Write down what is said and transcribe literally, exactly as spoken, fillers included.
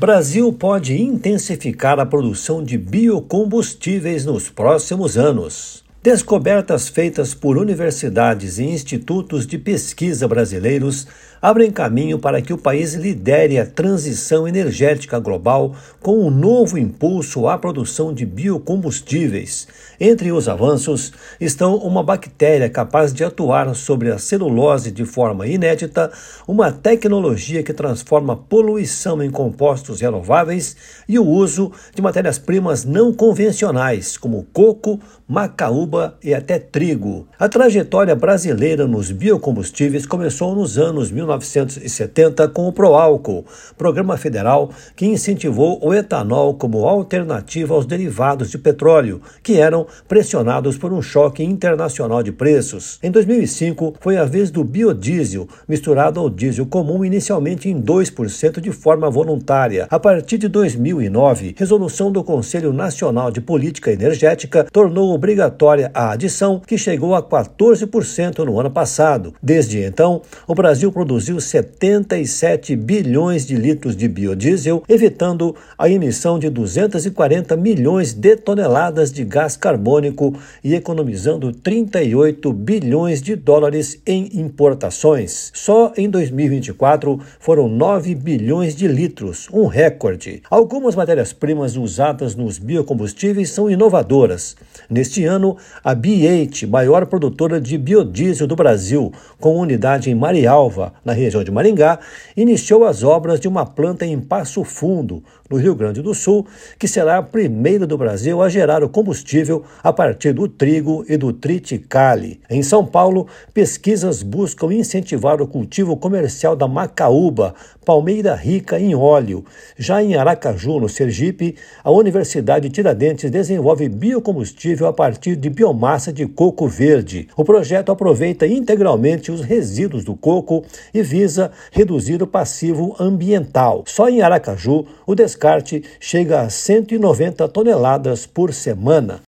Brasil pode intensificar a produção de biocombustíveis nos próximos anos. Descobertas feitas por universidades e institutos de pesquisa brasileiros abrem caminho para que o país lidere a transição energética global com um novo impulso à produção de biocombustíveis. Entre os avanços estão uma bactéria capaz de atuar sobre a celulose de forma inédita, uma tecnologia que transforma poluição em compostos renováveis e o uso de matérias-primas não convencionais, como coco, macaúba e até trigo. A trajetória brasileira nos biocombustíveis começou nos anos mil novecentos e setenta com o Proálcool, programa federal que incentivou o etanol como alternativa aos derivados de petróleo, que eram pressionados por um choque internacional de preços. Em dois mil e cinco, foi a vez do biodiesel, misturado ao diesel comum inicialmente em dois por cento de forma voluntária. A partir de dois mil e nove, resolução do Conselho Nacional de Política Energética tornou obrigatória a adição, que chegou a quatorze por cento no ano passado. Desde então, o Brasil produziu setenta e sete bilhões de litros de biodiesel, evitando a emissão de duzentos e quarenta milhões de toneladas de gás carbônico e economizando trinta e oito bilhões de dólares em importações. Só em dois mil e vinte e quatro foram nove bilhões de litros, um recorde. Algumas matérias-primas usadas nos biocombustíveis são inovadoras. Neste ano, a B oito, maior produtora de biodiesel do Brasil, com unidade em Marialva, na região de Maringá, iniciou as obras de uma planta em Passo Fundo, no Rio Grande do Sul, que será a primeira do Brasil a gerar o combustível a partir do trigo e do triticale. Em São Paulo, pesquisas buscam incentivar o cultivo comercial da macaúba, palmeira rica em óleo. Já em Aracaju, no Sergipe, a Universidade Tiradentes desenvolve biocombustível a partir de biomassa de coco verde. O projeto aproveita integralmente os resíduos do coco e visa reduzir o passivo ambiental. Só em Aracaju, o descarte chega a cento e noventa toneladas por semana.